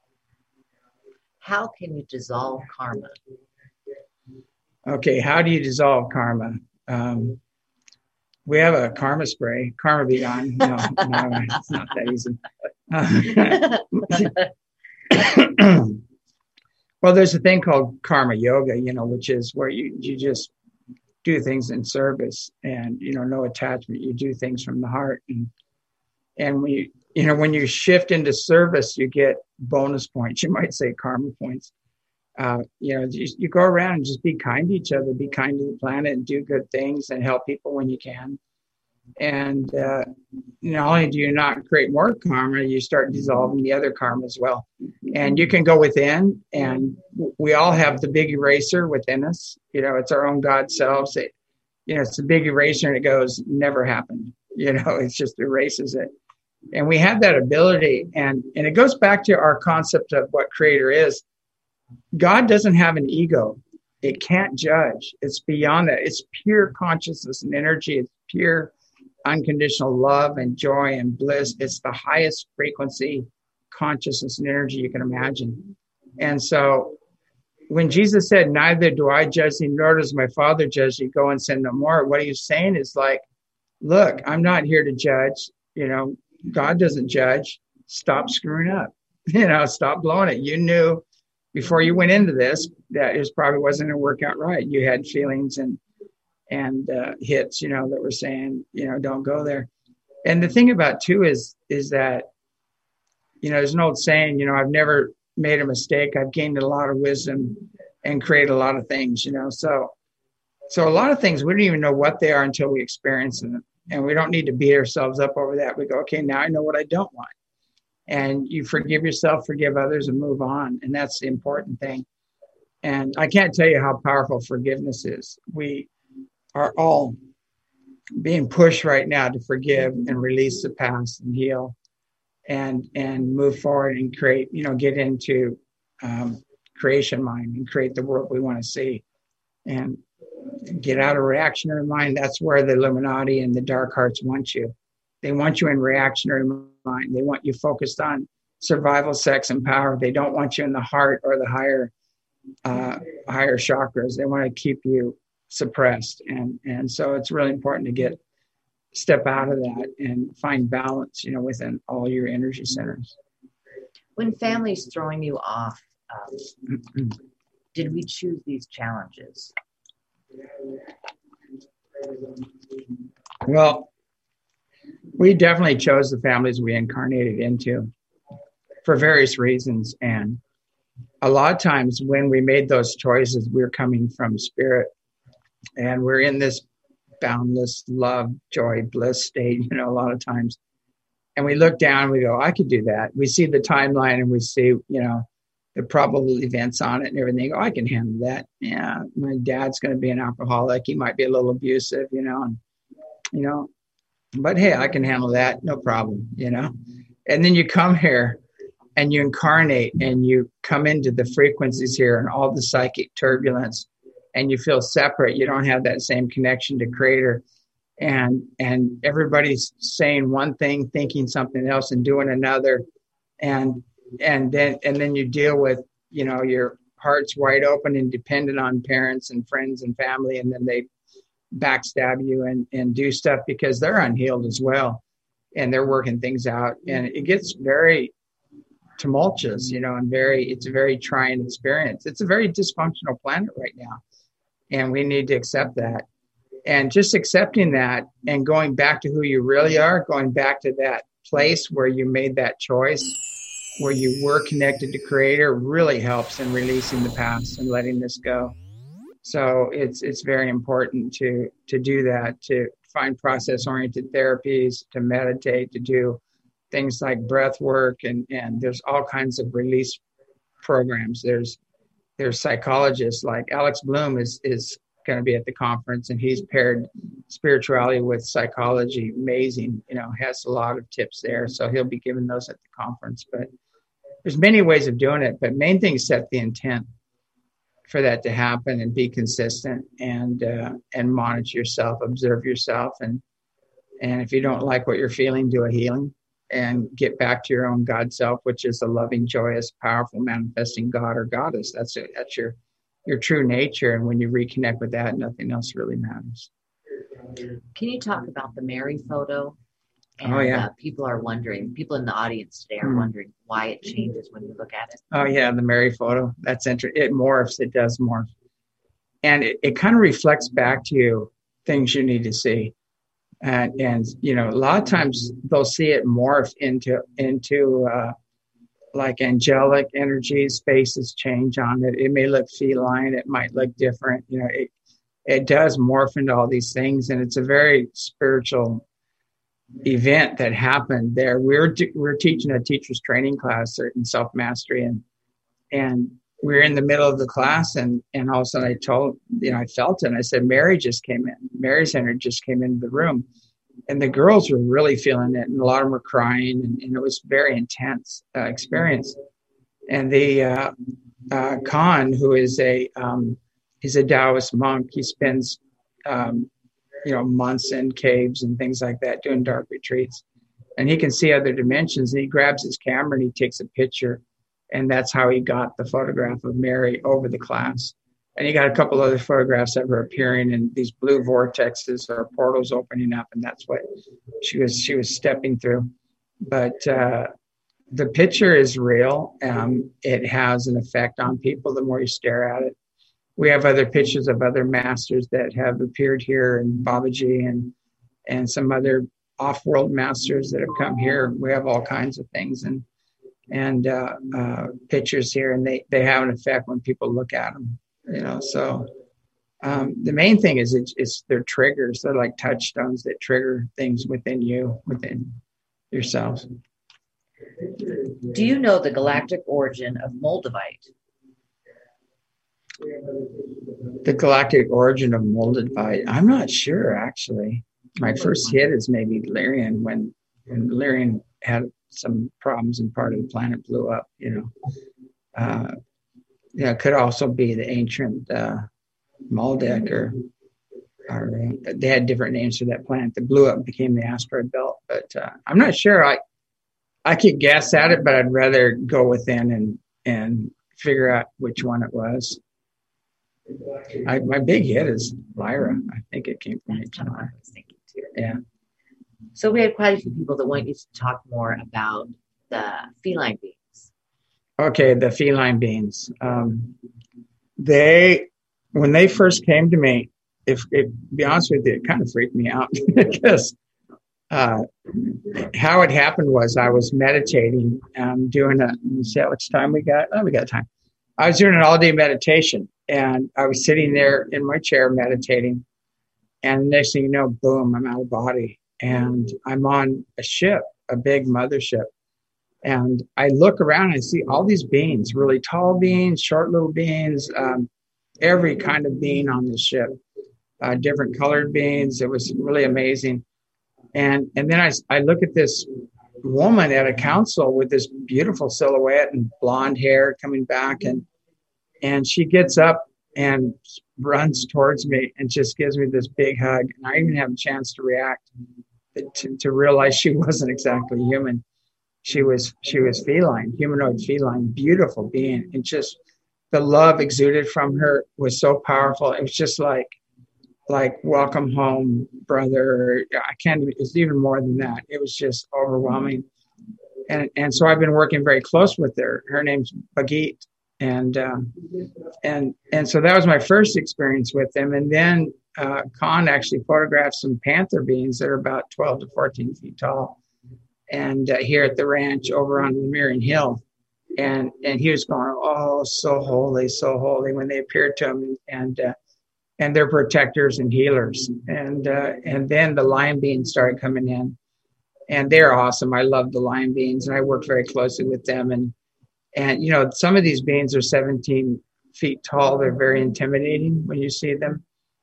[SPEAKER 2] How can you dissolve karma?
[SPEAKER 1] Okay, how do you dissolve karma? Um, we have a karma spray. Karma be gone. No, no, it's not that easy. Well, there's a thing called karma yoga, you know, which is where you, you just do things in service and, you know, no attachment. You do things from the heart. And, and when you, you know, when you shift into service, you get bonus points. You might say karma points. Uh, you know, you, you go around and just be kind to each other, be kind to the planet and do good things and help people when you can. And uh, not only do you not create more karma, you start dissolving the other karma as well. And you can go within, and we all have the big eraser within us. You know, it's our own God selves. It, you know, it's a big eraser and it goes, never happened. You know, it just erases it. And we have that ability. And, and it goes back to our concept of what creator is. God doesn't have an ego. It can't judge. It's beyond that. It's pure consciousness and energy. It's pure unconditional love and joy and bliss. It's the highest frequency consciousness and energy you can imagine. And so when Jesus said, neither do I judge thee, nor does my Father judge thee, go and sin no more, what he's saying is like, look, I'm not here to judge. You know, God doesn't judge. Stop screwing up. You know, stop blowing it. You knew before you went into this that it probably wasn't going to work out right. You had feelings and and uh, hits, you know, that were saying, you know, don't go there. And the thing about too is, is that, you know, there's an old saying, you know, I've never made a mistake. I've gained a lot of wisdom and created a lot of things, you know. So, so a lot of things, we don't even know what they are until we experience them. And we don't need to beat ourselves up over that. We go, okay, now I know what I don't want. And you forgive yourself, forgive others, and move on. And that's the important thing. And I can't tell you how powerful forgiveness is. We are all being pushed right now to forgive and release the past and heal and and move forward and create, you know, get into um, creation mind and create the world we want to see and get out of reactionary mind. That's where the Illuminati and the dark hearts want you. They want you in reactionary mind. They want you focused on survival, sex, and power. They don't want you in the heart or the higher uh, higher chakras. They want to keep you suppressed. And, and so it's really important to get, step out of that and find balance, you know, within all your energy centers.
[SPEAKER 2] When family's throwing you off, um, did we choose these challenges?
[SPEAKER 1] Well, we definitely chose the families we incarnated into for various reasons. And a lot of times when we made those choices, we we're coming from spirit. And we're in this boundless love, joy, bliss state, you know, a lot of times. And we look down and we go, I could do that. We see the timeline and we see, you know, the probable events on it and everything. Oh, I can handle that. Yeah, my dad's going to be an alcoholic. He might be a little abusive, you know, and, you know, but hey, I can handle that. No problem, you know. And then you come here and you incarnate and you come into the frequencies here and all the psychic turbulence. And you feel separate. You don't have that same connection to creator. And and everybody's saying one thing, thinking something else, and doing another. And and then and then you deal with, you know, your heart's wide open and dependent on parents and friends and family, and then they backstab you and, and do stuff because they're unhealed as well. And they're working things out. And it gets very tumultuous, you know, and very, it's a very trying experience. It's a very dysfunctional planet right now. And we need to accept that. And just accepting that and going back to who you really are, going back to that place where you made that choice, where you were connected to Creator, really helps in releasing the past and letting this go. So it's it's very important to to do that, to find process-oriented therapies, to meditate, to do things like breath work, and, and there's all kinds of release programs. There's there's psychologists like Alex Bloom is is going to be at the conference, and he's paired spirituality with psychology. Amazing, you know, has a lot of tips there. So he'll be giving those at the conference. But there's many ways of doing it. But main thing is set the intent for that to happen and be consistent, and uh, and monitor yourself, observe yourself, and and if you don't like what you're feeling, do a healing and get back to your own God self, which is a loving, joyous, powerful, manifesting God or goddess. That's it. That's your your true nature. And when you reconnect with that, nothing else really matters.
[SPEAKER 2] Can you talk about the Mary photo? And,
[SPEAKER 1] oh, yeah.
[SPEAKER 2] Uh, people are wondering, people in the audience today are mm. wondering why it changes when you look at it.
[SPEAKER 1] Oh, yeah, the Mary photo. That's interesting. It morphs. It does morph. And it, it kind of reflects back to you things you need to see. Uh, and, you know, a lot of times they'll see it morph into, into uh, like angelic energies, faces change on it. It may look feline. It might look different. You know, it, it does morph into all these things. And it's a very spiritual event that happened there. We were we we're teaching a teacher's training class in self-mastery, and and we were in the middle of the class, and and all of a sudden I told, you know, I felt it, and I said, Mary just came in. Mary's energy just came into the room, and the girls were really feeling it, and a lot of them were crying, and, and it was very intense uh, experience. And the uh, uh, Khan, who is a um, he's a Taoist monk, he spends um, you know, months in caves and things like that, doing dark retreats. And he can see other dimensions, and he grabs his camera and he takes a picture. And that's how he got the photograph of Mary over the class. And he got a couple other photographs of her appearing in these blue vortexes or portals opening up. And that's what she was, she was stepping through. But uh, the picture is real. Um, it has an effect on people the more you stare at it. We have other pictures of other masters that have appeared here, and Babaji and and some other off-world masters that have come here. We have all kinds of things and and uh, uh, pictures here, and they, they have an effect when people look at them. You know, so um, the main thing is it's, it's they're triggers. They're like touchstones that trigger things within you, within yourself.
[SPEAKER 2] Do you know the galactic origin of Moldavite?
[SPEAKER 1] The galactic origin of Moldavite, I'm not sure, actually. My first hit is maybe Lyrian, when, when Lyrian had some problems and part of the planet blew up, you know. Uh, yeah, it could also be the ancient uh, Maldek, or, or uh, they had different names for that planet that blew up and became the asteroid belt. But uh, I'm not sure. I I could guess at it, but I'd rather go within and, and figure out which one it was. I, my big hit is Lyra. I think it came from
[SPEAKER 2] That's what I was thinking too.
[SPEAKER 1] Yeah.
[SPEAKER 2] So we had quite a few people that want you to talk more about the feline beings.
[SPEAKER 1] Okay, the feline beings. Um, they, when they first came to me, if it, to be honest with you, it kind of freaked me out because uh, how it happened was I was meditating, um, doing a. Let me see how much time we got. Oh, we got time. I was doing an all-day meditation, and I was sitting there in my chair meditating, and the next thing you know, boom, I'm out of body, and I'm on a ship, a big mothership, and I look around and I see all these beings, really tall beings, short little beings, um, every kind of being on the ship, uh, different colored beings. It was really amazing, and and then I I look at this woman at a council with this beautiful silhouette and blonde hair coming back, and and she gets up and runs towards me and just gives me this big hug, and I even have a chance to react, to, to realize she wasn't exactly human. She was she was feline, humanoid feline, beautiful being, and just the love exuded from her was so powerful. It was just like like welcome home, brother. I can't, it's even more than that. It was just overwhelming. and and so I've been working very close with her. Her name's Bagit, and um, and and so that was my first experience with them. And then uh, Khan actually photographed some panther beings that are about twelve to fourteen feet tall, and uh, here at the ranch over on Lemurian Hill, and and he was going, oh, so holy, so holy when they appeared to him, and uh, and they're protectors and healers, and uh, and then the lion beings started coming in. And they're awesome. I love the lion beings, and I work very closely with them. And, and you know, some of these beings are seventeen feet tall. They're very intimidating when you see them.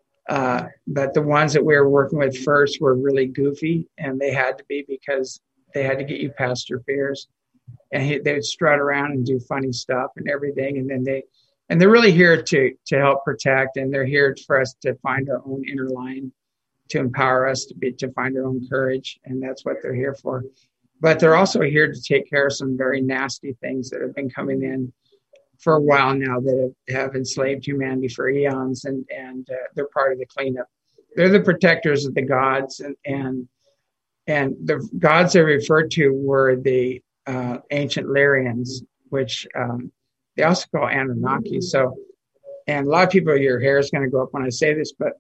[SPEAKER 1] Uh, but the ones that we were working with first were really goofy, and they had to be because they had to get you past your fears. And he, they would strut around and do funny stuff and everything. And then they, and they're really here to to help protect, and they're here for us to find our own inner lion, to empower us to be to find our own courage, and that's what they're here for. But they're also here to take care of some very nasty things that have been coming in for a while now that have, have enslaved humanity for eons, and and uh, they're part of the cleanup. They're the protectors of the gods, and and and the gods they referred to were the uh, ancient Lyrians, which um, they also call Anunnaki. So, and a lot of people, your hair is going to go up when I say this, but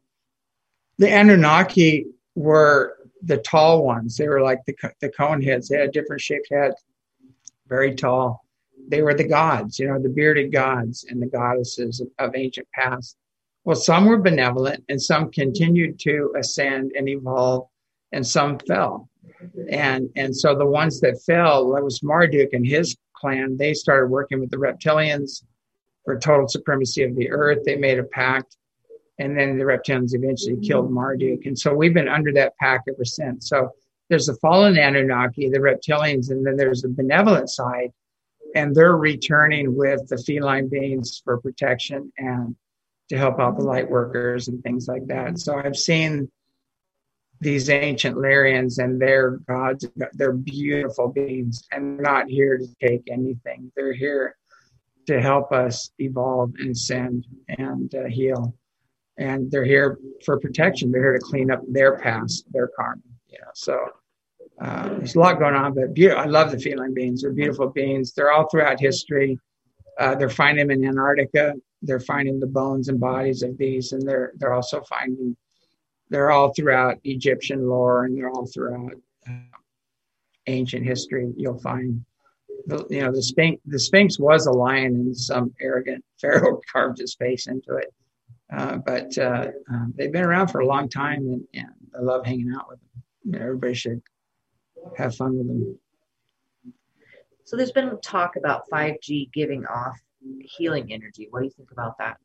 [SPEAKER 1] the Anunnaki were the tall ones. They were like the the cone heads. They had different shaped heads, very tall. They were the gods, you know, the bearded gods and the goddesses of, of ancient past. Well, some were benevolent, and some continued to ascend and evolve, and some fell. And and so the ones that fell, that was Marduk and his clan. They started working with the reptilians for total supremacy of the earth. They made a pact. And then the reptilians eventually killed Marduk. And so we've been under that pact ever since. So there's the fallen Anunnaki, the reptilians, and then there's the benevolent side. And they're returning with the feline beings for protection and to help out the light workers and things like that. So I've seen these ancient Lyrians, and they're gods. They're beautiful beings, and they're not here to take anything. They're here to help us evolve and ascend and uh, heal. And they're here for protection. They're here to clean up their past, their karma. You know, so uh, there's a lot going on. But be- I love the feline beings. They're beautiful beings. They're all throughout history. Uh, they're finding them in Antarctica. They're finding the bones and bodies of these, and they're they're also finding. They're all throughout Egyptian lore, and they're all throughout uh, ancient history. You'll find, the, you know, the Sphinx. The Sphinx was a lion, and some arrogant pharaoh carved his face into it. Uh, but uh, uh, they've been around for a long time, and, and I love hanging out with them. You know, everybody should have fun with them.
[SPEAKER 2] So there's been talk about five G giving off healing energy. What do you think about that?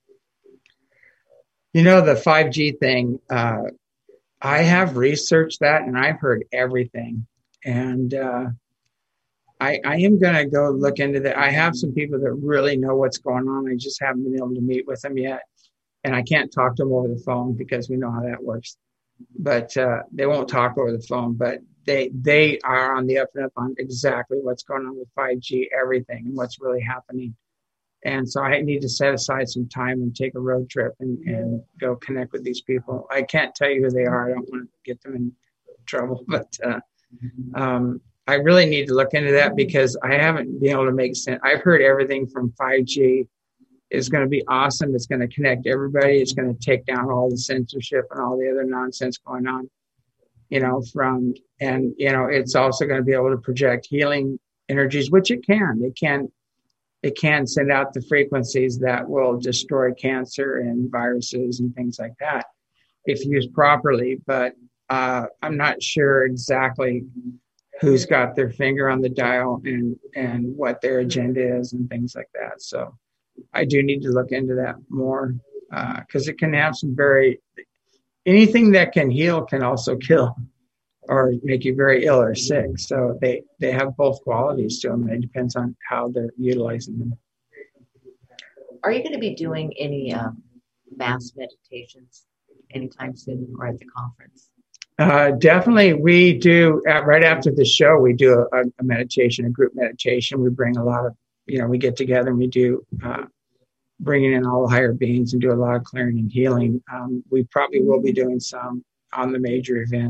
[SPEAKER 1] You know, the five G thing, uh, I have researched that, and I've heard everything. And uh, I, I am going to go look into that. I have some people that really know what's going on. I just haven't been able to meet with them yet. And I can't talk to them over the phone because we know how that works. But uh, they won't talk over the phone. But they they are on the up and up on exactly what's going on with five G, everything, and what's really happening. And so I need to set aside some time and take a road trip and, and go connect with these people. I can't tell you who they are. I don't want to get them in trouble. But uh, um, I really need to look into that because I haven't been able to make sense. I've heard everything from five G is going to be awesome. It's going to connect everybody. It's going to take down all the censorship and all the other nonsense going on, you know, from, and, you know, it's also going to be able to project healing energies, which it can. It can, it can send out the frequencies that will destroy cancer and viruses and things like that if used properly. But uh, I'm not sure exactly who's got their finger on the dial and, and what their agenda is and things like that. So I do need to look into that more because uh, it can have some very, anything that can heal can also kill or make you very ill or sick. So they, they have both qualities to them. It depends on how they're utilizing them.
[SPEAKER 2] Are you going to be doing any um, mass meditations anytime soon or at the conference?
[SPEAKER 1] Uh, definitely. We do, uh, right after the show, we do a, a meditation, a group meditation. We bring a lot of, you know, we get together and we do uh, bringing in all the higher beings and do a lot of clearing and healing. Um, we probably will be doing some on the major events.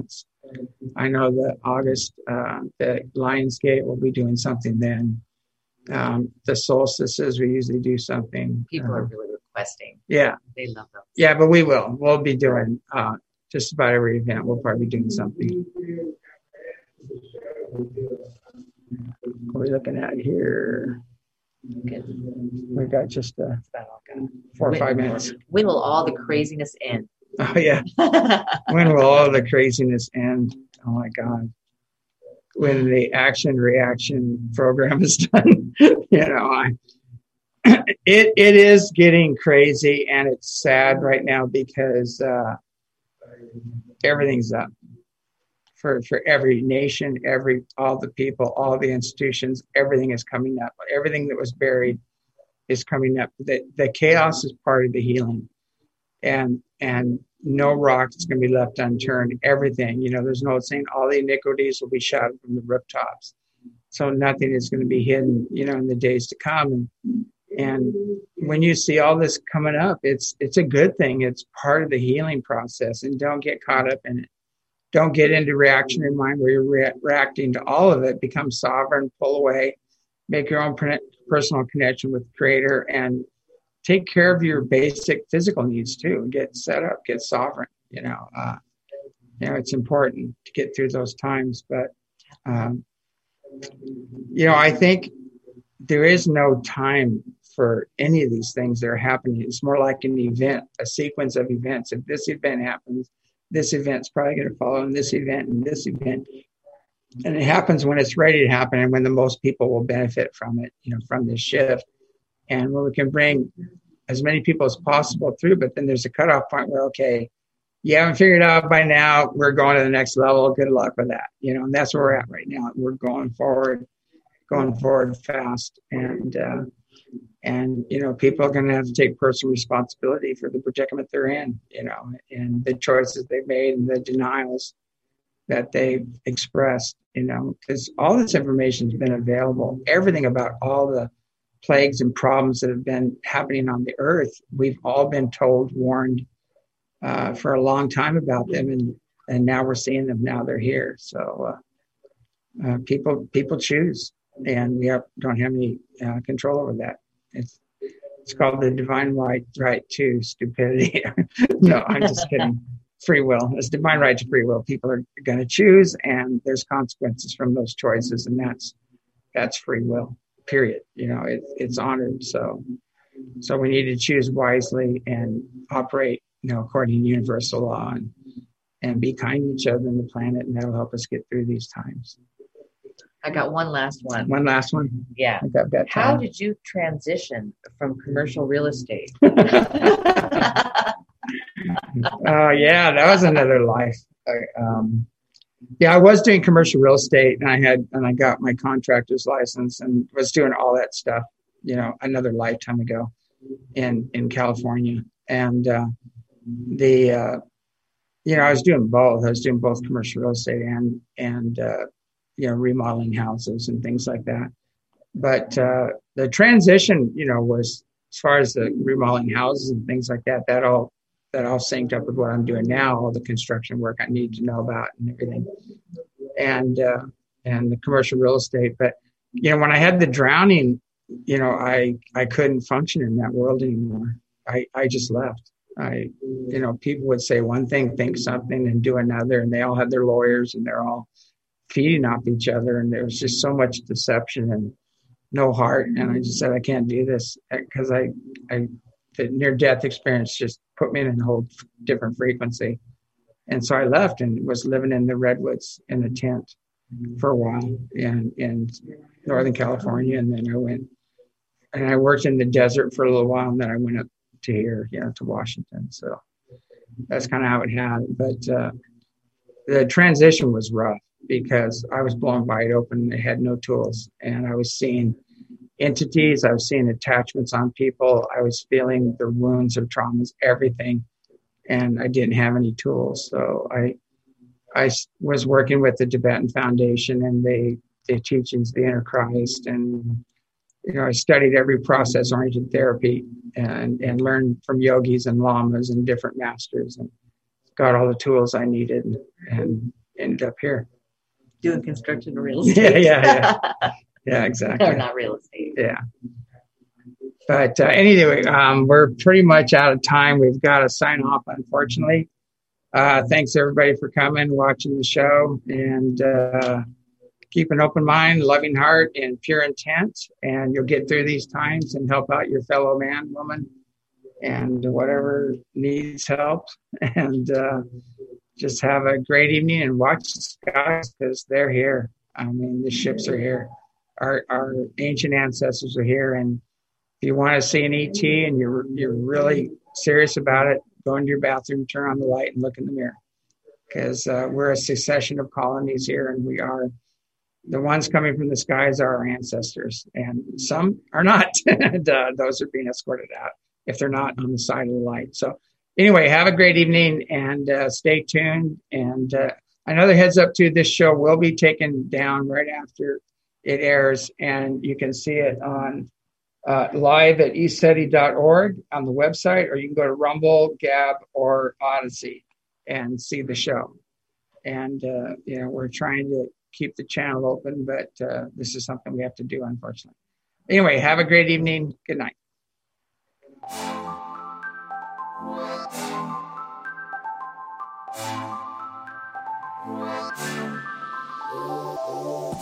[SPEAKER 1] I know that August, uh, the Lionsgate will be doing something then. Um, the solstices, we usually do something.
[SPEAKER 2] People
[SPEAKER 1] uh,
[SPEAKER 2] are really requesting.
[SPEAKER 1] Yeah.
[SPEAKER 2] They love them.
[SPEAKER 1] Yeah, but we will. We'll be doing uh, just about every event. We'll probably be doing something. What are we looking at here?
[SPEAKER 2] Good.
[SPEAKER 1] We got just uh,
[SPEAKER 2] That's about all got.
[SPEAKER 1] four or
[SPEAKER 2] When-
[SPEAKER 1] five minutes.
[SPEAKER 2] When will all the craziness end?
[SPEAKER 1] Oh, yeah. When will all the craziness end? Oh, my God. When the action reaction program is done. you know, I, it it is getting crazy, and it's sad right now because uh, everything's up for for every nation, every all the people, all the institutions. Everything is coming up. Everything that was buried is coming up. The the chaos is part of the healing, and and no rock is going to be left unturned. Everything, you know, there's no saying all the iniquities will be shouted from the rooftops. So nothing is going to be hidden, you know, in the days to come. And and when you see all this coming up, it's it's a good thing. It's part of the healing process. And don't get caught up in it. Don't get into reactionary mind where you're re- reacting to all of it. Become sovereign, pull away, make your own personal connection with the Creator, and take care of your basic physical needs too. Get set up, get sovereign. You know, uh, you know, it's important to get through those times. But um, you know, I think there is no time for any of these things that are happening. It's more like an event, a sequence of events. If this event happens, this event's probably going to follow, and this event, and this event. And it happens when it's ready to happen, and when the most people will benefit from it. You know, from this shift. And when we can bring as many people as possible through, but then there's a cutoff point where, okay, you haven't figured it out by now, we're going to the next level. Good luck with that. You know, and that's where we're at right now. We're going forward, going forward fast. And, uh, and you know, people are going to have to take personal responsibility for the predicament they're in, you know, and the choices they've made and the denials that they've expressed, you know, because all this information has been available. Everything about all the plagues and problems that have been happening on the earth, we've all been told, warned uh, for a long time about them, and and now we're seeing them. Now they're here. So uh, uh, people people choose, and we have, don't have any uh, control over that. It's it's called the divine right right to stupidity. No, I'm just kidding. Free will. It's divine right to free will. People are going to choose, and there's consequences from those choices, and that's that's free will. Period. You know, it, it's honored. So, so we need to choose wisely and operate, you know, according to universal law, and and be kind to each other and the planet, and that'll help us get through these times.
[SPEAKER 2] I got one last one.
[SPEAKER 1] One last one.
[SPEAKER 2] Yeah.
[SPEAKER 1] I think I've got
[SPEAKER 2] How
[SPEAKER 1] time.
[SPEAKER 2] did you transition from commercial real estate?
[SPEAKER 1] Oh yeah, that was another life. I, um, Yeah, I was doing commercial real estate, and I had, and I got my contractor's license, and was doing all that stuff, you know, another lifetime ago, in in California. And uh, the, uh, you know, I was doing both. I was doing both commercial real estate and and uh, you know, remodeling houses and things like that. But uh, the transition, you know, was as far as the remodeling houses and things like that. That all. That all synced up with what I'm doing now, all the construction work I need to know about and everything, and uh, and the commercial real estate. But you know, when I had the drowning, you know, I I couldn't function in that world anymore. I I just left. I you know, people would say one thing, think something, and do another, and they all had their lawyers, and they're all feeding off each other, and there was just so much deception and no heart. And I just said, I can't do this, because I I. The near-death experience just put me in a whole different frequency. And so I left and was living in the redwoods in a tent for a while in, in Northern California. And then I went and I worked in the desert for a little while, and then I went up to here, you know, to Washington. So that's kind of how it happened. But uh, the transition was rough because I was blown wide open. I had no tools, and I was seeing entities. I was seeing attachments on people. I was feeling the wounds of traumas, everything. And I didn't have any tools. So I I was working with the Tibetan Foundation and the, the teachings of the Inner Christ. And, you know, I studied every process-oriented therapy and, and learned from yogis and lamas and different masters, and got all the tools I needed. And ended up here.
[SPEAKER 2] Doing construction and real estate.
[SPEAKER 1] Yeah, yeah, yeah. Yeah, exactly.
[SPEAKER 2] Or not real estate.
[SPEAKER 1] Yeah. But uh, anyway, um, we're pretty much out of time. We've got to sign off, unfortunately. Uh, thanks, everybody, for coming, watching the show, and uh, keep an open mind, loving heart, and pure intent, and you'll get through these times and help out your fellow man, woman, and whatever needs help. And uh, just have a great evening and watch the skies because they're here. I mean, the ships are here. Our, our ancient ancestors are here. And if you want to see an E T and you're, you're really serious about it, go into your bathroom, turn on the light, and look in the mirror. Because uh, we're a succession of colonies here, and we are the ones coming from the skies are our ancestors. And some are not. and, uh, those are being escorted out if they're not on the side of the light. So anyway, have a great evening and uh, stay tuned. And uh, another heads up too, this show will be taken down right after it airs, and you can see it on uh, live at e seti dot org on the website, or you can go to Rumble, Gab, or Odyssey and see the show. And, uh, you know, we're trying to keep the channel open, but uh, this is something we have to do, unfortunately. Anyway, have a great evening. Good night. Oh,